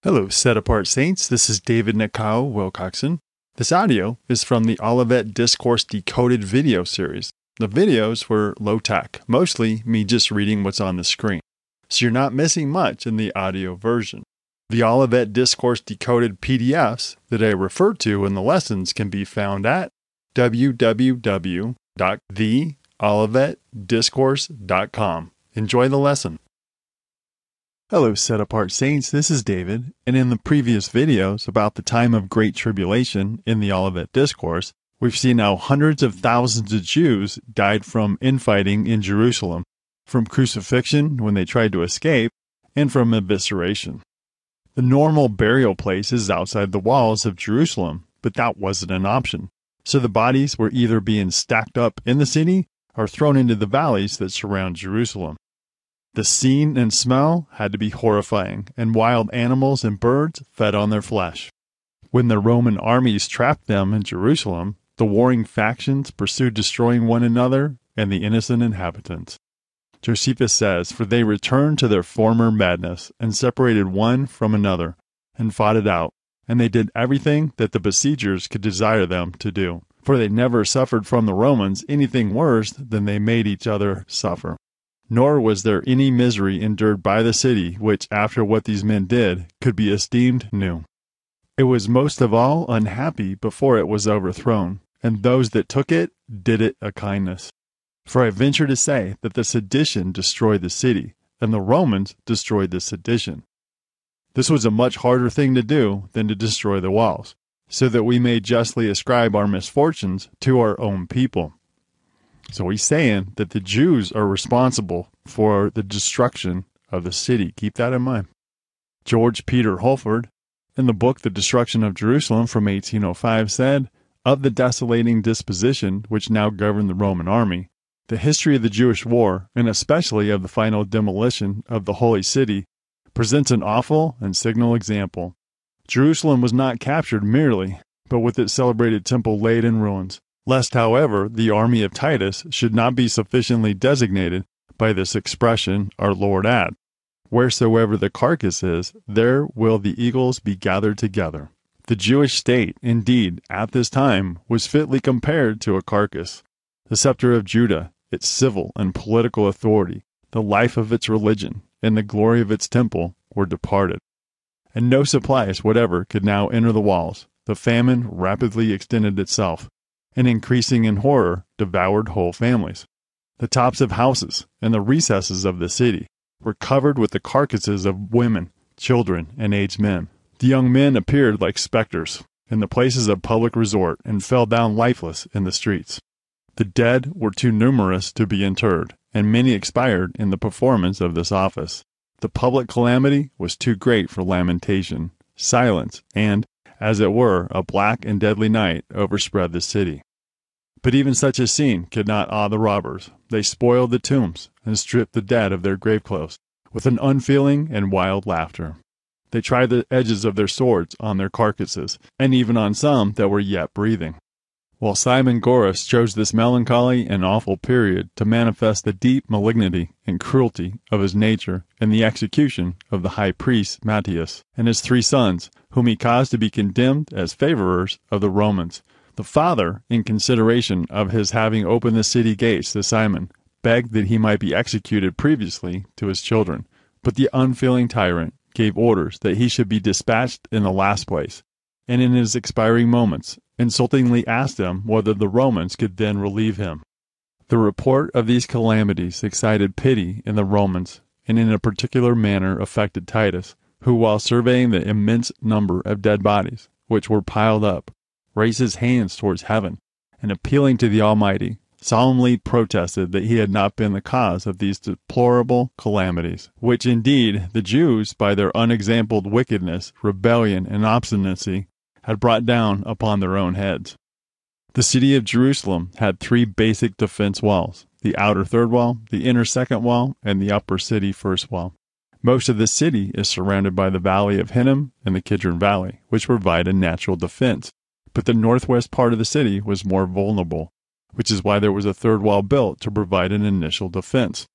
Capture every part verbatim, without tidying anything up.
Hello, Set Apart Saints. This is David Nakao Wilcoxon. This audio is from the Olivet Discourse Decoded video series. The videos were low-tech, mostly me just reading what's on the screen. So you're not missing much in the audio version. The Olivet Discourse Decoded P D Fs that I refer to in the lessons can be found at w w w dot the olivet discourse dot com. Enjoy the lesson. Hello, Set Apart Saints. This is David, and in the previous videos about the time of Great Tribulation in the Olivet Discourse, we've seen how hundreds of thousands of Jews died from infighting in Jerusalem, from crucifixion when they tried to escape, and from evisceration. The normal burial place is outside the walls of Jerusalem, but that wasn't an option. So the bodies were either being stacked up in the city or thrown into the valleys that surround Jerusalem. The scene and smell had to be horrifying, and wild animals and birds fed on their flesh. When the Roman armies trapped them in Jerusalem, the warring factions pursued destroying one another and the innocent inhabitants. Josephus says, "For they returned to their former madness, and separated one from another, and fought it out, and they did everything that the besiegers could desire them to do. For they never suffered from the Romans anything worse than they made each other suffer. Nor was there any misery endured by the city, which, after what these men did, could be esteemed new. It was most of all unhappy before it was overthrown, and those that took it did it a kindness. For I venture to say that the sedition destroyed the city, and the Romans destroyed the sedition. This was a much harder thing to do than to destroy the walls, so that we may justly ascribe our misfortunes to our own people." So he's saying that the Jews are responsible for the destruction of the city. Keep that in mind. George Peter Holford, in the book The Destruction of Jerusalem from eighteen oh five, said, "Of the desolating disposition which now governed the Roman army, the history of the Jewish war, and especially of the final demolition of the Holy City, presents an awful and signal example. Jerusalem was not captured merely, but with its celebrated temple laid in ruins. Lest, however, the army of Titus should not be sufficiently designated by this expression, our Lord add, wheresoever the carcass is, there will the eagles be gathered together." The Jewish state, indeed, at this time, was fitly compared to a carcass. The scepter of Judah, its civil and political authority, the life of its religion, and the glory of its temple were departed. And no supplies whatever could now enter the walls. The famine rapidly extended itself, and increasing in horror, devoured whole families. The tops of houses and the recesses of the city were covered with the carcasses of women, children, and aged men. The young men appeared like specters in the places of public resort and fell down lifeless in the streets. The dead were too numerous to be interred, and many expired in the performance of this office. The public calamity was too great for lamentation. Silence and, as it were, a black and deadly night overspread the city. But even such a scene could not awe the robbers. They spoiled the tombs and stripped the dead of their grave clothes with an unfeeling and wild laughter. They tried the edges of their swords on their carcasses, and even on some that were yet breathing. While Simon Goras chose this melancholy and awful period to manifest the deep malignity and cruelty of his nature in the execution of the high priest Matthias and his three sons, whom he caused to be condemned as favorers of the Romans. The father, in consideration of his having opened the city gates to Simon, begged that he might be executed previously to his children. But the unfeeling tyrant gave orders that he should be dispatched in the last place, and in his expiring moments insultingly asked him whether the Romans could then relieve him. The report of these calamities excited pity in the Romans, and in a particular manner affected Titus, who, while surveying the immense number of dead bodies which were piled up, raised his hands towards heaven, and appealing to the Almighty, solemnly protested that he had not been the cause of these deplorable calamities, which indeed the Jews, by their unexampled wickedness, rebellion, and obstinacy, had brought down upon their own heads. The city of Jerusalem had three basic defense walls: the outer third wall, the inner second wall, and the upper city first wall. Most of the city is surrounded by the valley of Hinnom and the Kidron Valley, which provide a natural defense. But the northwest part of the city was more vulnerable, which is why there was a third wall built to provide an initial defense.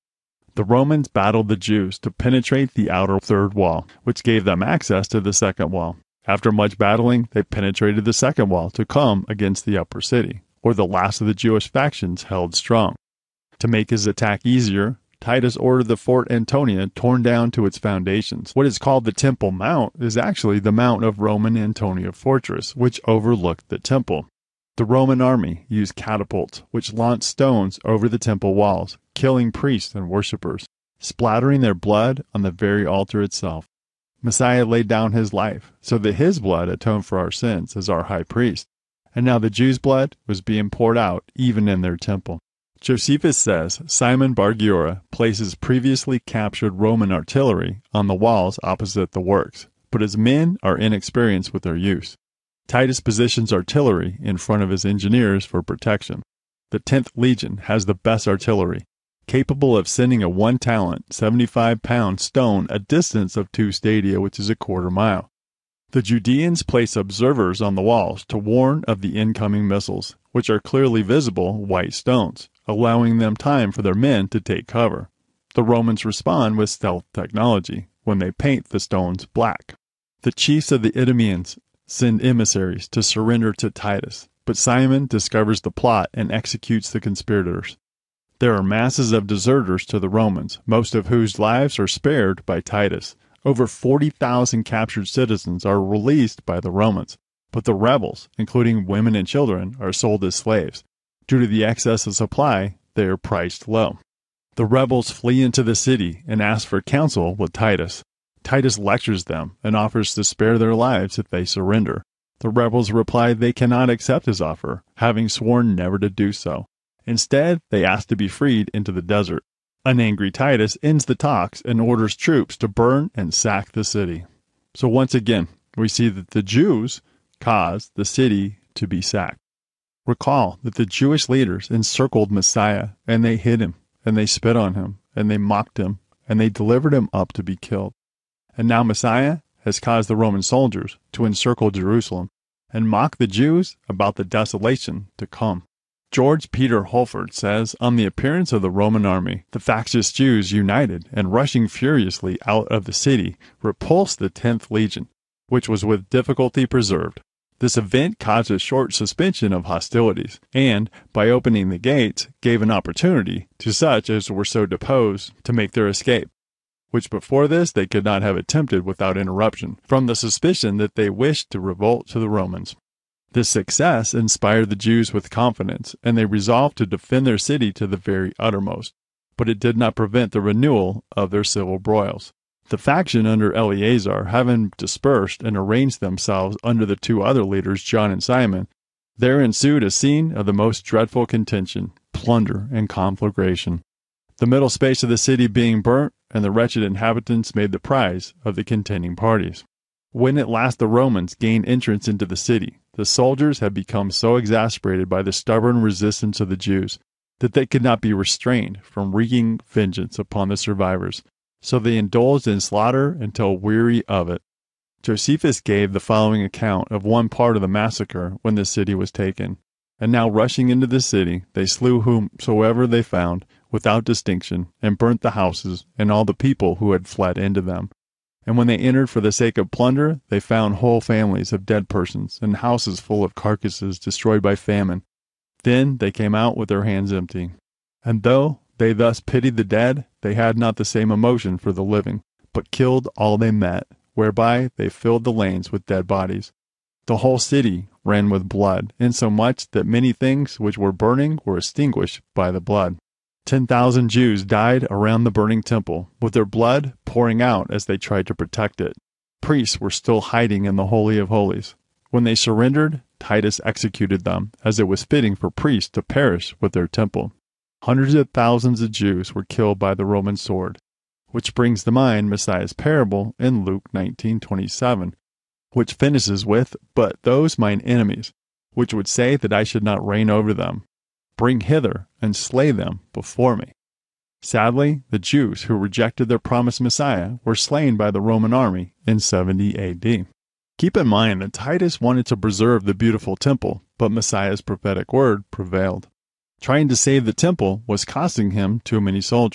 The Romans battled the Jews to penetrate the outer third wall, which gave them access to the second wall. After much battling, they penetrated the second wall to come against the upper city, where the last of the Jewish factions held strong. To make his attack easier, Titus ordered the Fort Antonia torn down to its foundations. What is called the Temple Mount is actually the mount of Roman Antonia Fortress, which overlooked the temple. The Roman army used catapults, which launched stones over the temple walls, killing priests and worshippers, splattering their blood on the very altar itself. Messiah laid down his life so that his blood atoned for our sins as our high priest, and now the Jews' blood was being poured out even in their temple. Josephus says Simon Bar Giora places previously captured Roman artillery on the walls opposite the works, but his men are inexperienced with their use. Titus positions artillery in front of his engineers for protection. The tenth Legion has the best artillery, capable of sending a one-talent, seventy-five pound stone a distance of two stadia, which is a quarter mile. The Judeans place observers on the walls to warn of the incoming missiles, which are clearly visible white stones, allowing them time for their men to take cover. The Romans respond with stealth technology when they paint the stones black. The chiefs of the Idumeans send emissaries to surrender to Titus, but Simon discovers the plot and executes the conspirators. There are masses of deserters to the Romans, most of whose lives are spared by Titus. Over forty thousand captured citizens are released by the Romans, but the rebels, including women and children, are sold as slaves. Due to the excess of supply, they are priced low. The rebels flee into the city and ask for counsel with Titus. Titus lectures them and offers to spare their lives if they surrender. The rebels reply they cannot accept his offer, having sworn never to do so. Instead, they ask to be freed into the desert. An angry Titus ends the talks and orders troops to burn and sack the city. So once again, we see that the Jews caused the city to be sacked. Recall that the Jewish leaders encircled Messiah, and they hid him, and they spit on him, and they mocked him, and they delivered him up to be killed. And now Messiah has caused the Roman soldiers to encircle Jerusalem and mock the Jews about the desolation to come. George Peter Holford says, on the appearance of the Roman army, the factious Jews united and rushing furiously out of the city, repulsed the tenth Legion, which was with difficulty preserved. This event caused a short suspension of hostilities, and, by opening the gates, gave an opportunity to such as were so disposed to make their escape, which before this they could not have attempted without interruption, from the suspicion that they wished to revolt to the Romans. This success inspired the Jews with confidence, and they resolved to defend their city to the very uttermost. But it did not prevent the renewal of their civil broils. The faction under Eleazar, having dispersed and arranged themselves under the two other leaders, John and Simon, there ensued a scene of the most dreadful contention, plunder, and conflagration. The middle space of the city being burnt, and the wretched inhabitants made the prize of the contending parties. When at last the Romans gained entrance into the city, the soldiers had become so exasperated by the stubborn resistance of the Jews that they could not be restrained from wreaking vengeance upon the survivors, so they indulged in slaughter until weary of it. Josephus gave the following account of one part of the massacre when the city was taken. And now rushing into the city, they slew whomsoever they found, without distinction, and burnt the houses and all the people who had fled into them. And when they entered for the sake of plunder, they found whole families of dead persons, and houses full of carcasses destroyed by famine. Then they came out with their hands empty. And though they thus pitied the dead, they had not the same emotion for the living, but killed all they met, whereby they filled the lanes with dead bodies. The whole city ran with blood, insomuch that many things which were burning were extinguished by the blood. Ten thousand Jews died around the burning temple, with their blood pouring out as they tried to protect it. Priests were still hiding in the Holy of Holies. When they surrendered, Titus executed them, as it was fitting for priests to perish with their temple. Hundreds of thousands of Jews were killed by the Roman sword, which brings to mind Messiah's parable in Luke nineteen twenty-seven, which finishes with, "But those mine enemies, which would say that I should not reign over them, bring hither and slay them before me." Sadly, the Jews who rejected their promised Messiah were slain by the Roman army in seventy A D. Keep in mind that Titus wanted to preserve the beautiful temple, but Messiah's prophetic word prevailed. Trying to save the temple was costing him too many soldiers.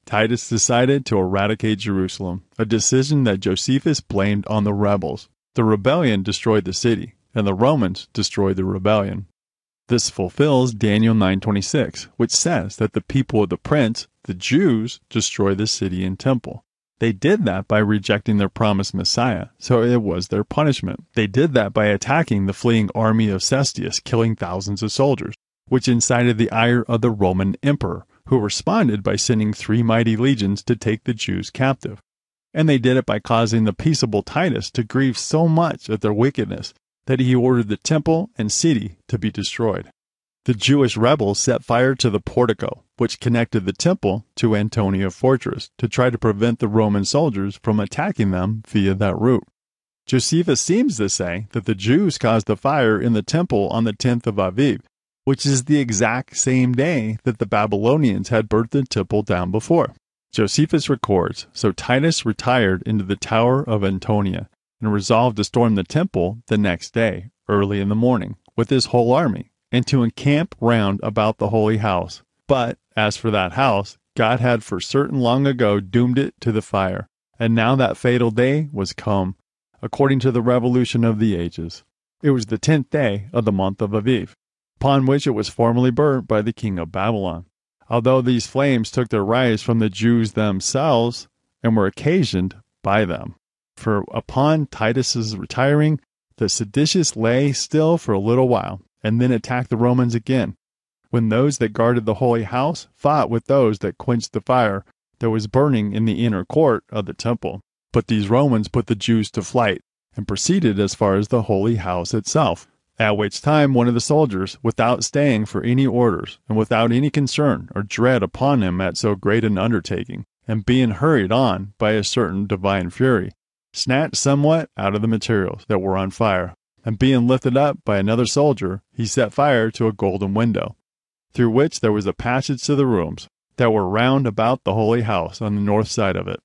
Titus decided to eradicate Jerusalem, a decision that Josephus blamed on the rebels. The rebellion destroyed the city, and the Romans destroyed the rebellion. This fulfills Daniel nine twenty-six, which says that the people of the prince, the Jews, destroyed the city and temple. They did that by rejecting their promised Messiah, so it was their punishment. They did that by attacking the fleeing army of Cestius, killing thousands of soldiers, which incited the ire of the Roman emperor, who responded by sending three mighty legions to take the Jews captive. And they did it by causing the peaceable Titus to grieve so much at their wickedness that he ordered the temple and city to be destroyed. The Jewish rebels set fire to the portico, which connected the temple to Antonia Fortress, to try to prevent the Roman soldiers from attacking them via that route. Josephus seems to say that the Jews caused the fire in the temple on the tenth of Aviv, which is the exact same day that the Babylonians had burnt the temple down before. Josephus records, so Titus retired into the tower of Antonia and resolved to storm the temple the next day, early in the morning, with his whole army, and to encamp round about the holy house. But, as for that house, God had for certain long ago doomed it to the fire, and now that fatal day was come, according to the revolution of the ages. It was the tenth day of the month of Aviv, upon which it was formerly burnt by the king of Babylon. Although these flames took their rise from the Jews themselves, and were occasioned by them. For upon Titus's retiring, the seditious lay still for a little while, and then attacked the Romans again, when those that guarded the holy house fought with those that quenched the fire that was burning in the inner court of the temple. But these Romans put the Jews to flight, and proceeded as far as the holy house itself, at which time one of the soldiers, without staying for any orders, and without any concern or dread upon him at so great an undertaking, and being hurried on by a certain divine fury, snatched somewhat out of the materials that were on fire, and being lifted up by another soldier, he set fire to a golden window, through which there was a passage to the rooms that were round about the holy house on the north side of it.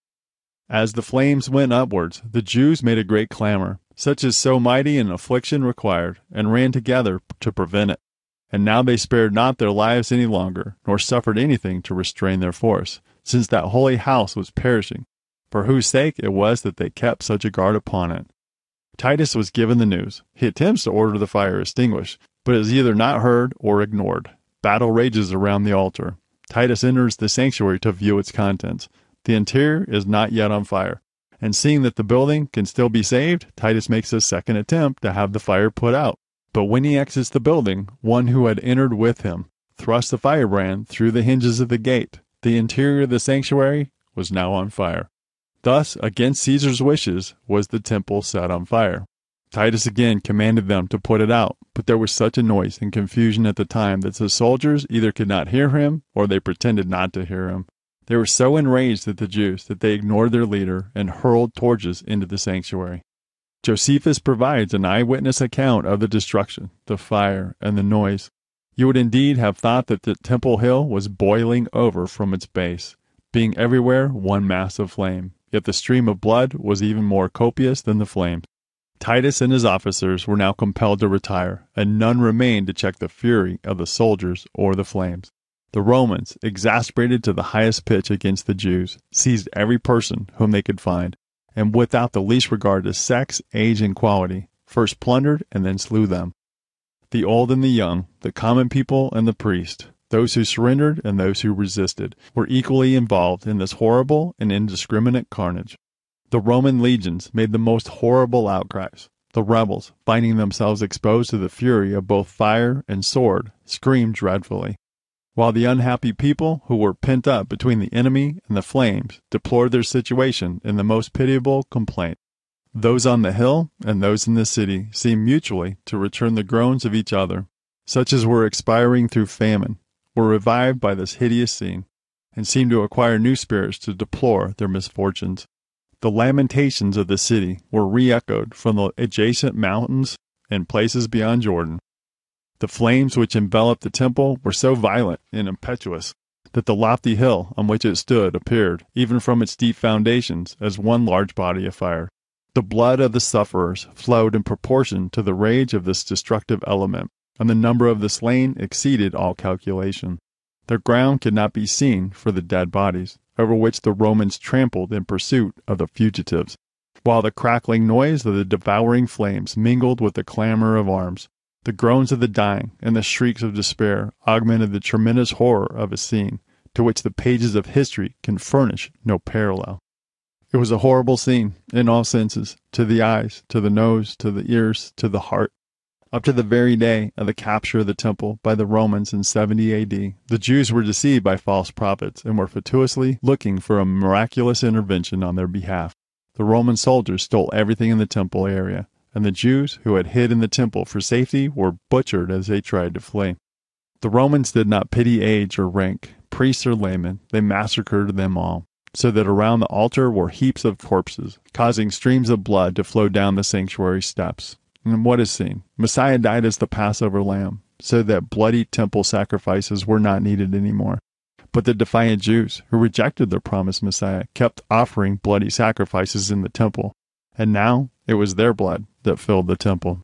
As the flames went upwards, the Jews made a great clamor, such as so mighty an affliction required, and ran together to prevent it. And now they spared not their lives any longer, nor suffered anything to restrain their force, since that holy house was perishing, for whose sake it was that they kept such a guard upon it. Titus was given the news. He attempts to order the fire extinguished, but is either not heard or ignored. Battle rages around the altar. Titus enters the sanctuary to view its contents. The interior is not yet on fire, and seeing that the building can still be saved, Titus makes a second attempt to have the fire put out. But when he exits the building, one who had entered with him thrust the firebrand through the hinges of the gate. The interior of the sanctuary was now on fire. Thus, against Caesar's wishes, was the temple set on fire. Titus again commanded them to put it out, but there was such a noise and confusion at the time that the soldiers either could not hear him, or they pretended not to hear him. They were so enraged at the Jews that they ignored their leader and hurled torches into the sanctuary. Josephus provides an eyewitness account of the destruction, the fire, and the noise. You would indeed have thought that the temple hill was boiling over from its base, being everywhere one mass of flame. Yet the stream of blood was even more copious than the flames. Titus and his officers were now compelled to retire, and none remained to check the fury of the soldiers or the flames. The Romans, exasperated to the highest pitch against the Jews, seized every person whom they could find, and without the least regard to sex, age, and quality, first plundered and then slew them. The old and the young, the common people and the priest, those who surrendered and those who resisted, were equally involved in this horrible and indiscriminate carnage. The Roman legions made the most horrible outcries. The rebels, finding themselves exposed to the fury of both fire and sword, screamed dreadfully, while the unhappy people who were pent up between the enemy and the flames deplored their situation in the most pitiable complaint. Those on the hill and those in the city seemed mutually to return the groans of each other. Such as were expiring through famine were revived by this hideous scene, and seemed to acquire new spirits to deplore their misfortunes. The lamentations of the city were re-echoed from the adjacent mountains and places beyond Jordan. The flames which enveloped the temple were so violent and impetuous that the lofty hill on which it stood appeared, even from its deep foundations, as one large body of fire. The blood of the sufferers flowed in proportion to the rage of this destructive element, and the number of the slain exceeded all calculation. The ground could not be seen for the dead bodies, over which the Romans trampled in pursuit of the fugitives, while the crackling noise of the devouring flames mingled with the clamor of arms. The groans of the dying and the shrieks of despair augmented the tremendous horror of a scene to which the pages of history can furnish no parallel. It was a horrible scene in all senses, to the eyes, to the nose, to the ears, to the heart. Up to the very day of the capture of the temple by the Romans in seventy A D, the Jews were deceived by false prophets and were fatuously looking for a miraculous intervention on their behalf. The Roman soldiers stole everything in the temple area, and the Jews who had hid in the temple for safety were butchered as they tried to flee. The Romans did not pity age or rank, priests or laymen. They massacred them all, so that around the altar were heaps of corpses, causing streams of blood to flow down the sanctuary steps. And what is seen? Messiah died as the Passover lamb, so that bloody temple sacrifices were not needed anymore. But the defiant Jews, who rejected the promised Messiah, kept offering bloody sacrifices in the temple, and now it was their blood that filled the temple.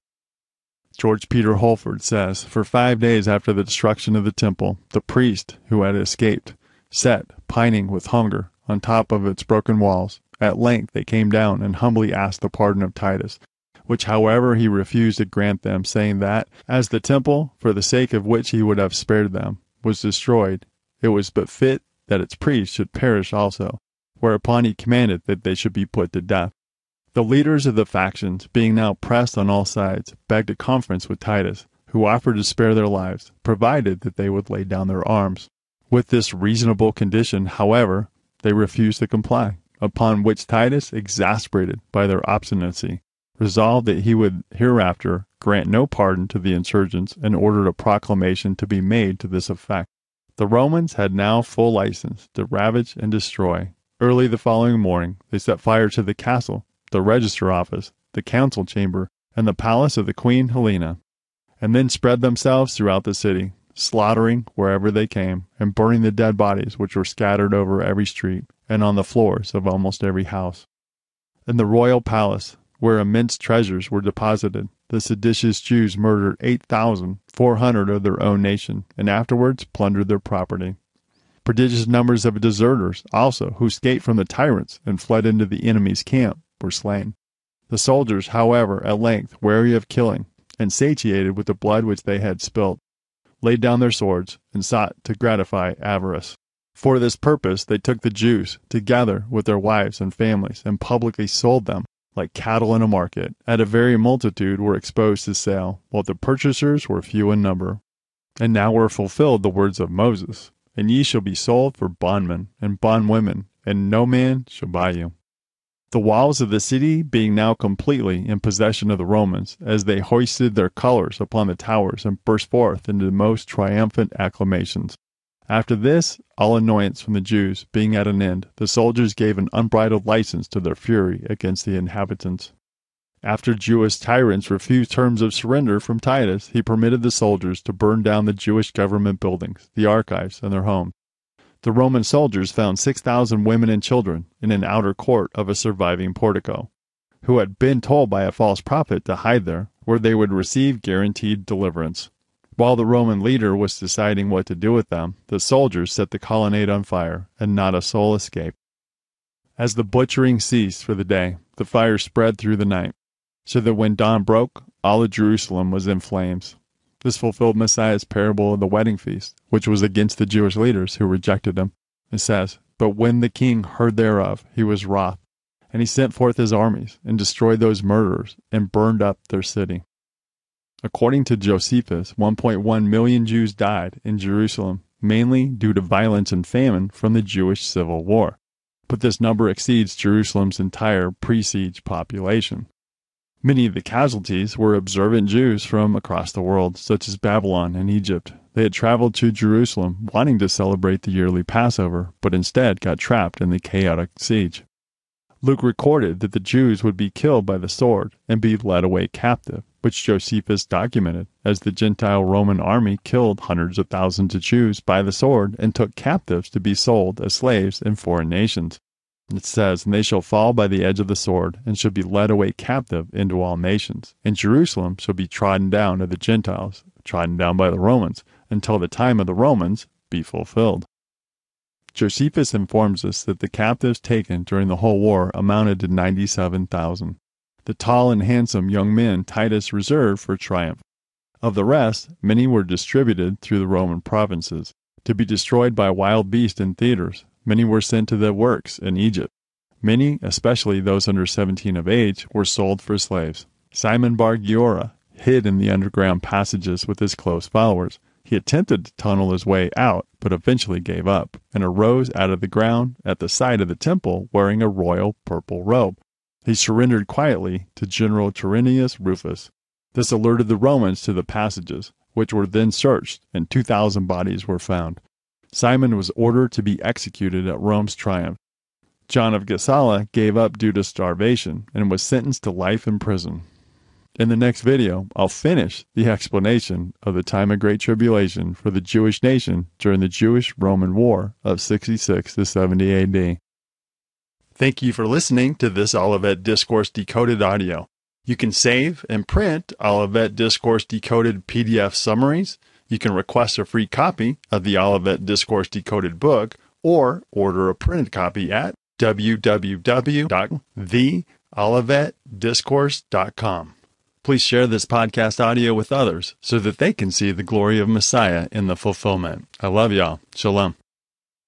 George Peter Holford says, for five days after the destruction of the temple, the priest who had escaped sat, pining with hunger, on top of its broken walls. At length they came down and humbly asked the pardon of Titus, which however he refused to grant them, saying that, as the temple, for the sake of which he would have spared them, was destroyed, it was but fit that its priests should perish also, whereupon he commanded that they should be put to death. The leaders of the factions, being now pressed on all sides, begged a conference with Titus, who offered to spare their lives, provided that they would lay down their arms. With this reasonable condition, however, they refused to comply, upon which Titus, exasperated by their obstinacy, resolved that he would hereafter grant no pardon to the insurgents, and ordered a proclamation to be made to this effect. The Romans had now full license to ravage and destroy. Early the following morning they set fire to the castle, the register office, the council chamber, and the palace of the Queen Helena, and then spread themselves throughout the city, slaughtering wherever they came, and burning the dead bodies which were scattered over every street, and on the floors of almost every house. In the royal palace, where immense treasures were deposited, the seditious Jews murdered eight thousand four hundred of their own nation, and afterwards plundered their property. Prodigious numbers of deserters, also, who escaped from the tyrants and fled into the enemy's camp, were slain. The soldiers, however, at length, weary of killing, and satiated with the blood which they had spilt, laid down their swords, and sought to gratify avarice. For this purpose they took the Jews, together with their wives and families, and publicly sold them, like cattle in a market, and a very multitude were exposed to sale, while the purchasers were few in number. And now were fulfilled the words of Moses, and ye shall be sold for bondmen and bondwomen, and no man shall buy you. The walls of the city being now completely in possession of the Romans, as they hoisted their colors upon the towers and burst forth into the most triumphant acclamations. After this, all annoyance from the Jews being at an end, the soldiers gave an unbridled license to their fury against the inhabitants. After Jewish tyrants refused terms of surrender from Titus, he permitted the soldiers to burn down the Jewish government buildings, the archives, and their homes. The Roman soldiers found six thousand women and children in an outer court of a surviving portico, who had been told by a false prophet to hide there, where they would receive guaranteed deliverance. While the Roman leader was deciding what to do with them, the soldiers set the colonnade on fire, and not a soul escaped. As the butchering ceased for the day, the fire spread through the night, so that when dawn broke, all of Jerusalem was in flames. This fulfilled Messiah's parable of the wedding feast, which was against the Jewish leaders who rejected him. It says, "But when the king heard thereof, he was wroth, and he sent forth his armies, and destroyed those murderers, and burned up their city." According to Josephus, one point one million Jews died in Jerusalem, mainly due to violence and famine from the Jewish Civil War. But this number exceeds Jerusalem's entire pre-siege population. Many of the casualties were observant Jews from across the world, such as Babylon and Egypt. They had traveled to Jerusalem wanting to celebrate the yearly Passover, but instead got trapped in the chaotic siege. Luke recorded that the Jews would be killed by the sword and be led away captive, which Josephus documented, as the Gentile Roman army killed hundreds of thousands of Jews by the sword and took captives to be sold as slaves in foreign nations. It says, "And they shall fall by the edge of the sword, and shall be led away captive into all nations. And Jerusalem shall be trodden down of the Gentiles, trodden down by the Romans, until the time of the Romans, be fulfilled. Josephus informs us that the captives taken during the whole war amounted to ninety-seven thousand. The tall and handsome young men Titus reserved for triumph. Of the rest, many were distributed through the Roman provinces, to be destroyed by wild beasts in theaters. Many were sent to the works in Egypt. Many, especially those under seventeen of age, were sold for slaves. Simon Bar Giora hid in the underground passages with his close followers. He attempted to tunnel his way out, but eventually gave up, and arose out of the ground at the side of the temple wearing a royal purple robe. He surrendered quietly to General Tyrannus Rufus. This alerted the Romans to the passages, which were then searched, and two thousand bodies were found. Simon was ordered to be executed at Rome's triumph. John of Gazala gave up due to starvation and was sentenced to life in prison. In the next video, I'll finish the explanation of the time of Great Tribulation for the Jewish nation during the Jewish-Roman War of sixty-six to seventy A D. Thank you for listening to this Olivet Discourse Decoded audio. You can save and print Olivet Discourse Decoded P D F summaries. You can request a free copy of the Olivet Discourse Decoded book or order a printed copy at w w w dot the olivet discourse dot com. Please share this podcast audio with others so that they can see the glory of Messiah in the fulfillment. I love y'all. Shalom.